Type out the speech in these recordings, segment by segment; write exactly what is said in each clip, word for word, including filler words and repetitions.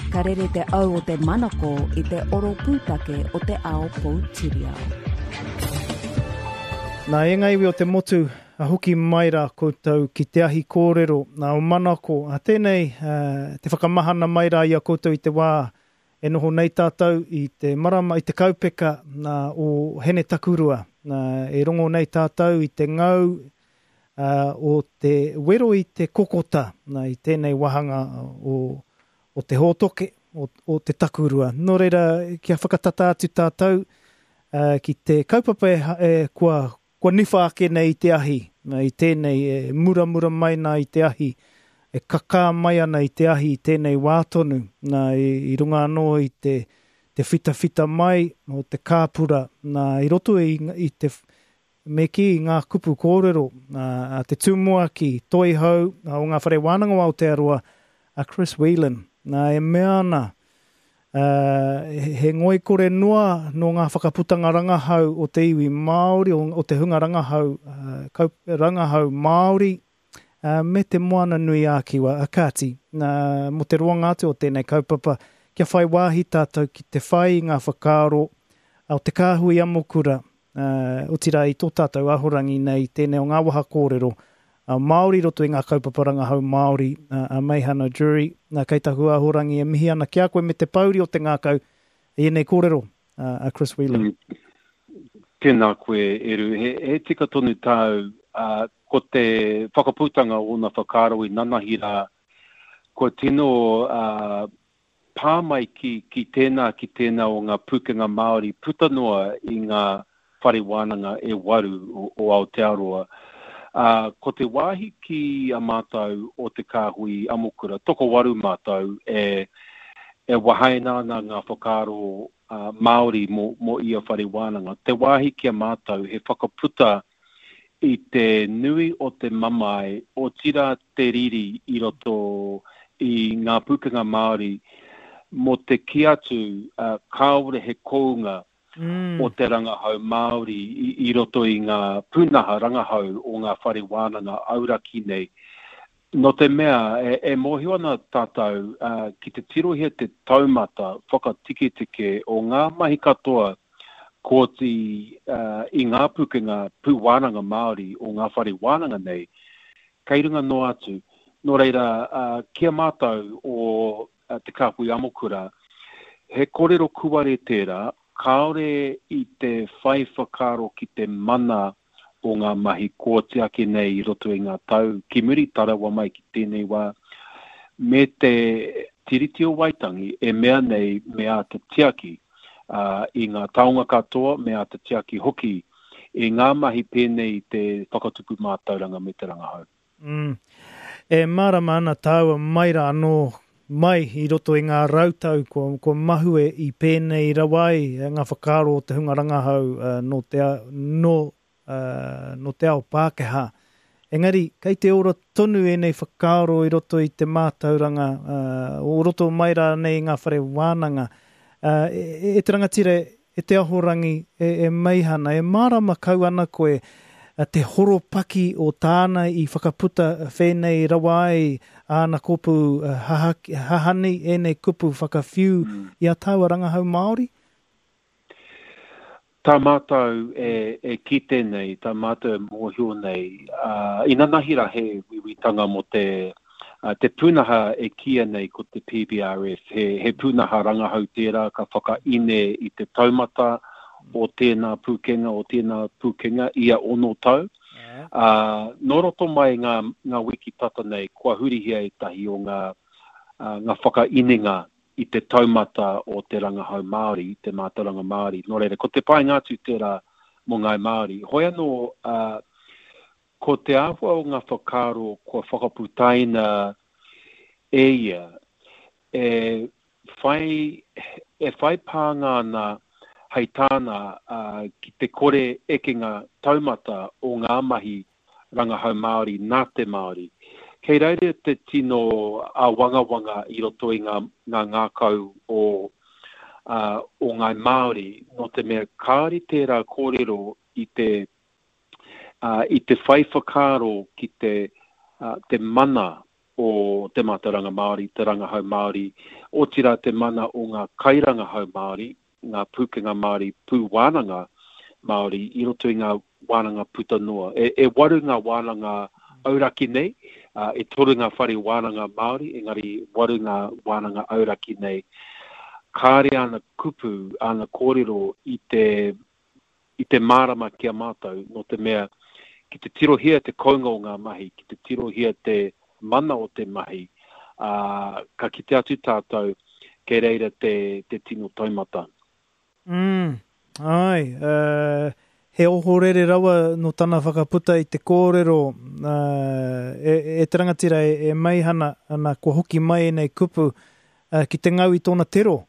ka rere te au o te manako i te oro pūtake o te ao Poutirihau. Nā e iwi o te motu a hoki maira koutou ki te ahi kōrero nā o manako. A tēnei uh, te whakamahana maira i a koutou i te wā e noho nei tātou i te marama, i te kaupeka nā o hene takurua. Nā e rongo nei tātou i te ngau uh, o te wero i te kokota nā i tēnei wahanga o, o te hōtoke o, o te takurua. Nō reira kia whakatata atu tātou uh, ki te kaupapa e, e kua Kua niwha ake nei i te ahi, i tēnei e mura mura mai nā i te ahi, e kakā mai ana i te ahi i tēnei wātonu, nā i, i runga anō i te, te whita whita mai o te kāpura, nā i roto i, i te me ki i ngā kupu kōrero, nā te tūmoaki, toi hau, o ngā whare wānanga o Aotearoa, a Chris Whelan, nā e mea ana, Uh, he ngoi kore noa no ngā whakaputanga rangahau o te iwi Māori, o, o te hunga rangahau, uh, kaup, rangahau Māori, uh, me te moana nui ākiwa, a kāti. Uh, mo te roanga atu o tēnei kaupapa, kia whai wāhi tātou ki te whai ngā whakaaro, au te kāhui amokura, uh, o tira i tō tātou ahorangi nei tēnei o ngā waha kōrero, Uh, Māori roto i ngā kaupaparanga hau Māori, uh, a Meihana Jury, nā keitahu ahorangi e mihi ana kia koe me te pauri o te ngākau, e nei kōrero, uh, a Chris Whelan. Mm. Tēnā koe, Eru. He, he tika tonu tāu, uh, ko te whakaputanga o ngā whakaro i nanahira, ko tino uh, pāmai ki, ki tēnā ki tēnā o ngā pukenga Māori, putanoa i ngā whare wānanga e waru o, o Aotearoa. Uh, ko te wāhi ki a mātou o te kāhui amokura, toko waru mātou e, e wahaina ana ngā whakaro uh, Māori mo, mo ia whare wānanga. Te wāhi ki a mātou he whakaputa i te nui o te mamai o tira te riri i roto i ngā pukenga Māori mo te ki atu uh, kāore he kounga Mm. o te rangahau Māori i, i roto i ngā pūnaha rangahau o ngā whare wānanga auraki nei. No te mea, e, e mohi ana tātou uh, ki te tirohia te taumata whakatike tike o ngā mahi katoa ko ti uh, i ngā pukenga pū wānanga Māori o ngā whare wānanga nei, kei runga no atu. No reira, uh, kia mātou o uh, te kāpui amokura, he kōrero kuare tērā, kaore i te whai whakaro ki te mana o ngā mahi ko te ake nei i roto i ngā tau ki muri tarawa mai ki tēnei wā. Me te tiriti o waitangi e mea nei mea te tiaki uh, i ngā taonga katoa, mea te tiaki hoki i ngā mahi pēnei i te whakatupu mātauranga me te rangahau. Mm. E marama ana tāua maira anō mai i roto i ngā rautau ko, ko mahue i pēnei rawai ngā whakaro o te hunga rangahau uh, no, te, no, uh, no te ao Pākehā. Engari, kei te ora tonu e nei whakaro i roto i te mātauranga, uh, o roto maira nei ngā whare wānanga. Uh, e, e te rangatire, e te ahorangi, e, e meihana, e marama kau ana koe, te horo paki o tāna i whakaputa whenei rawai āna kopu uh, hahaki, hahani e nei kupu whakawhiu mm. i a tāua rangahau Māori? Tā mātou e, e ki tēnei, tā mātou e mōhio nei. Uh, I nanahira he wiwitanga mo te, uh, te pūnaha e kia nei ko te P B R F. He, he pūnaha rangahau tērā ka whakaine i te taumata, o tēnā pūkenga, o tēnā pūkenga, ia ono tau. Yeah. Uh, nō roto mai ngā, ngā wiki tata nei, kua hurihia e tahi o ngā, uh, ngā whakainenga i te taumata o te rangahau Māori, i te mātauranga Māori. Nō reira, ko te pai ngātu tērā mo ngai Māori. Hoi anō, uh, ko te āhua o ngā whakaro, kua whakaputaina e ia, e whai, e whai pānga na hei tāna uh, ki te kore ekenga taumata o ngā mahi rangahau Māori, nā te Māori. Kei reire te tino a wanga wanga i roto i ngā, ngā ngākau o, uh, o ngai Māori, no te mea kāri tērā kōrero i te, uh, i te whai whakaro ki te, uh, te mana o te mātaranga Māori, te rangahau Māori, o tira te mana o ngā kairangahau Māori, ngā pūkenga Māori, pū wānanga Māori, i roto i ngā wānanga puta noa. E, e waru ngā wānanga auraki nei, uh, e toru ngā whare wānanga Māori, engari waru ngā wānanga auraki nei. Kāre ana kupu, ana kōrero i te, i te mārama kia mātou, no te mea, ki te tirohia te kounga o ngā mahi, ki te tirohia te mana o te mahi, uh, ka kite atu tātou, kei reira te, te tino taumata. Mm, ai, uh, he ohorere rawa no tana whakaputa i te kōrero, uh, e, e te rangatira e, e mai hana, ana kua hoki mai nei kupu, uh, ki te ngau i tōna tero.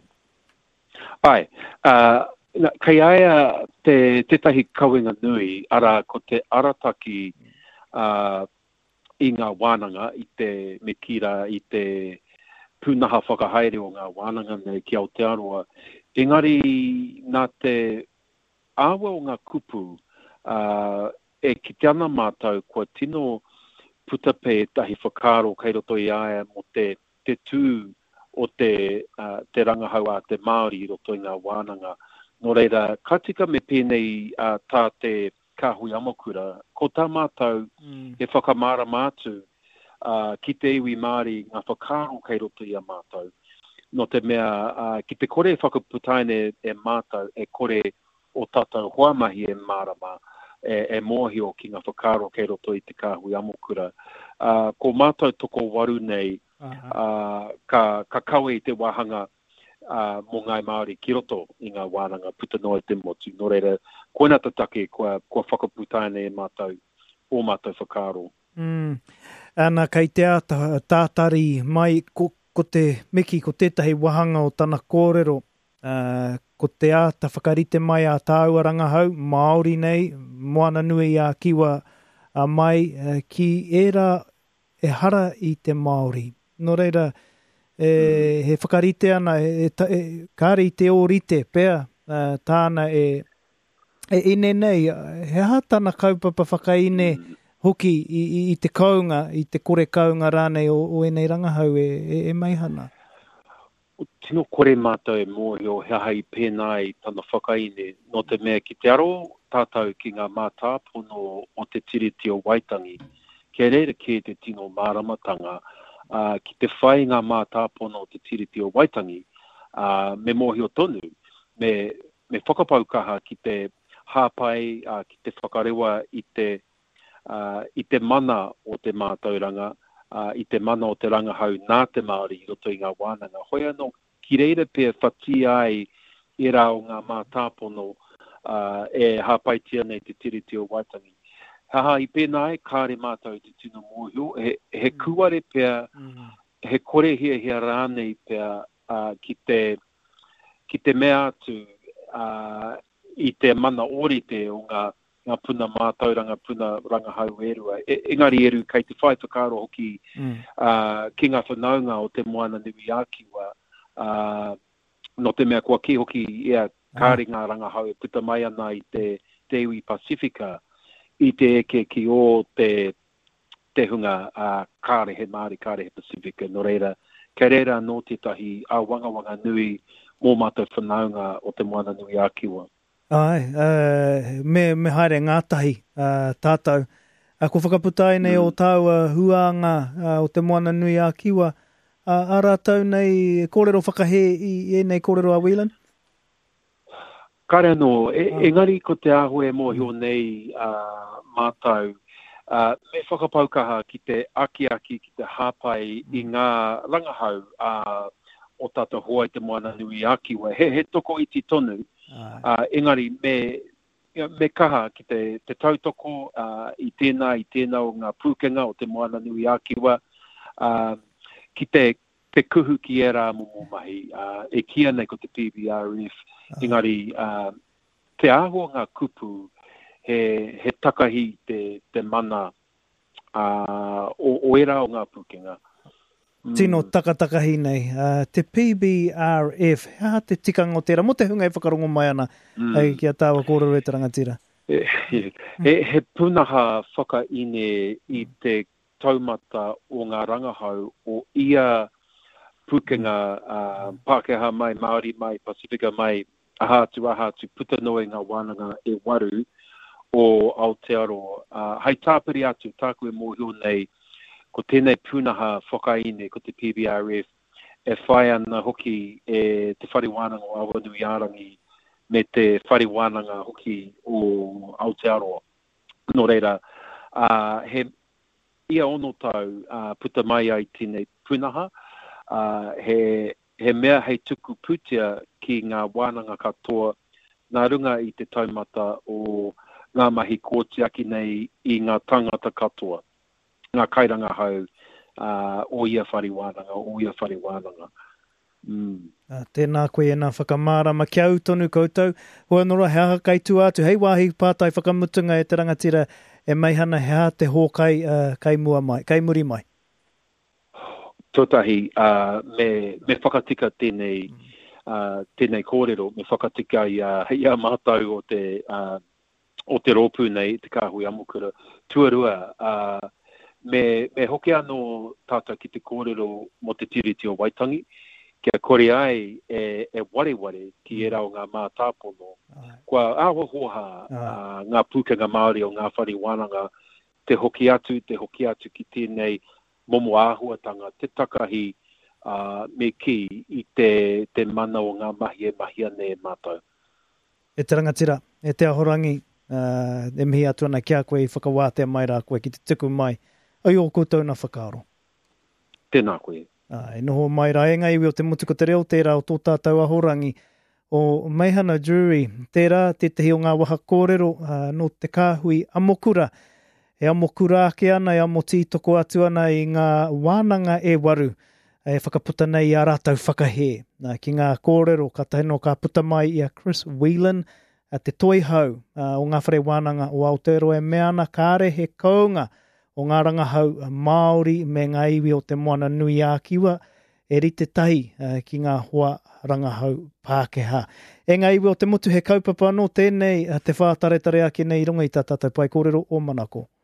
Ai, uh, kai aia te tetahi kauenga nui, ara ko te arataki uh, i ngā wānanga, i te mekira, i te pūnaha whakahaere o ngā wānanga nei ki Aotearoa. Engari, nā te awa o ngā kupu, uh, e ki te ana mātou, kua tino putape tahi whakaro kai roto i aia mo te, te tū o te, uh, te rangahau a te Māori i roto i ngā wānanga. Nō reira, ka tika me pēnei uh, tā te kāhui amakura, ko tā mātou mm. e whakamara mātu uh, ki te iwi Māori ngā whakaro kai roto i a mātou. No te mea, uh, ki te kore whakaputaine e mātou, e kore o tātou hoamahi e mārama, e, e mōhio ki ngā whakaro kai roto i te kāhui amakura. Uh, ko mātou toko waru nei, uh-huh. uh, ka, ka kawe i te wahanga uh, mō ngai Māori ki roto i ngā wānanga puta noa te motu. Nō reira, koina tatake kua, kua whakaputaine e mātou, o mātou whakaro. Mm. Ana kai te ata, tātari mai ko, ko te meki, ko tētahi wahanga o tana kōrero, uh, ko te ata whakarite mai a tāua rangahau, Māori nei, moana nui a kiwa a mai, uh, ki era e hara i te Māori. Nō reira, e, he whakarite ana, e, e, e, kāre i te ōrite, pēr, uh, tāna e, e ine nei, he hātana kaupapa whakaine hoki i, i, i te kaunga, i te kore kaunga rānei o, o enei rangahau e, e, e maihana. O tino kore mātou e mōhio he hai pēnai tana whakaine, no te mea ki te aro tātou ki ngā mātāpono o te tiriti o Waitangi, ke reira ki te tino māramatanga, Uh, ki te whai ngā mātāpono o te tiriti o Waitangi, uh, me mōhio tonu, me, me whakapaukaha ki te hāpai, uh, ki te whakarewa i te, uh, i te mana o te mātauranga, uh, i te mana o te rangahau nā te Māori i roto i ngā wānanga. Hoi anō, ki reira pia whati ai i rā o ngā mātāpono uh, e hāpaitia nei te tiriti o Waitangi. Haha i pēnā e kāre mātou te tino mōhio, he, he kuare pia, mm. he kore hia hia rānei pia uh, ki, te, ki te mea atu uh, i te mana orite o ngā, ngā puna mātauranga, puna rangahau erua. E, engari eru kai te whai whakaro hoki mm. uh, ki ngā whanaunga o te moana nui ākiwa, uh, no te mea kua ki hoki ea kāre ngā rangahau e puta mai ana i te, te iwi Pasifika, i te eke ki o te, te hunga uh, kāre he Māori, kāre he Pasifika, no reira, kei reira no te tahi a wanga wanga nui mō mātou whanaunga o te moana nui ākiwa. Ai, uh, me, me haere ngātahi uh, tātou. Uh, ko whakaputai nei mm. o tāua huanga uh, o te moana nui ākiwa, uh, a rātou nei kōrero whakahe i e nei kōrero a Whelan? Kare anō, e, oh. engari ko te ahoe mōhio nei uh, mātou, uh, me whakapaukaha ki te aki-aki, ki te hāpai mm. i ngā rangahau uh, o tātou hoa i te moana nui ākiwa. He, he toko iti tonu, uh, engari me, me kaha ki te, te tautoko uh, i tēnā, i tēnā o ngā pūkenga o te moana nui ākiwa, uh, ki te te kuhu ki e rā momo mahi, uh, e kia nei ko te P B R F, uh. engari uh, te aho ngā kupu he, he takahi te, te mana uh, o, o e rā o ngā pūkenga. Mm. Tino takatakahi nei, uh, te P B R F, hea te tikanga o tērā, mo te hunga e whakarongo mai ana, mm. ai kia tāua kōrero e te rangatira. He, he, he punaha whakaine i te taumata o ngā rangahau o ia pukenga uh, Pākehā mai, Māori mai, Pasifika mai, ahatu ahatu, putanoi ngā wānanga e waru o Aotearoa. Uh, hei tāpiri atu, tāku e mōhio nei, ko tēnei pūnaha whakaine, ko te P B R F, e whai ana hoki e te whariwānanga o Awanuiarangi, me te whariwānanga hoki o Aotearoa. Nō reira, uh, he ia ono tau uh, puta mai ai tēnei pūnaha, uh, he, he mea hei tuku putia ki ngā wānanga katoa, nā runga i te taumata o ngā mahi kōtiaki nei i ngā tangata katoa, ngā kairanga hau uh, o ia whariwānanga, o ia whariwānanga. Mm. Uh, tēnā koe e nā whakamārama kia au tonu koutou. Hoa nora he aha kai tu atu. Hei wāhi pātai whakamutunga e te rangatira e meihana he aha te hōkai uh, kai mua mai, kai muri mai. Totahi, uh, me, me whakatika tēnei, uh, tēnei kōrero, me whakatika i uh, ia mātau o te, uh, o te rōpū nei, te kāhui amukura. Tuarua, uh, me, me hoki anō tātou ki te kōrero mo te tiriti o Waitangi, kia kore ai e, e ware ware ki e rau ngā mātāpono. Kua awa hoha uh, ngā pūkenga Māori o ngā whariwānanga, te hoki atu, te hoki atu ki tēnei momo āhuatanga, te takahi uh, me ki i te, te mana o ngā mahi e mahi ane e mātou. E te rangatira, e te ahorangi, uh, e mihi atu ana kia koe i whakawātea mai rā koe ki te tuku mai. Ai o koutou na whakaaro. Tēnā koe. Uh, e noho mai rā, e ngai iwi o te mutuko te reo, tērā o tō tātou ahorangi o Meihana Jury, tērā te tehi o ngā waha kōrero uh, no te kāhui amokura. E amokura ake ana, e amo tītoko atu ana i ngā wānanga e waru, e whakaputa nei a rātau whakahe. Uh, ki ngā kōrero, ka tahino ka puta mai i a Chris Whelan, uh, te toi hau uh, o ngā whare wānanga o Aotearoa, e meana kāre he kaunga o ngā rangahau Māori me ngā iwi o te moana nui a kiwa, e rite tahi uh, ki ngā hoa rangahau Pākehā. E ngā iwi o te motu he kaupapa anō tēnei uh, te whātaretare ake nei runga i tā tātou pai kōrero o Manako.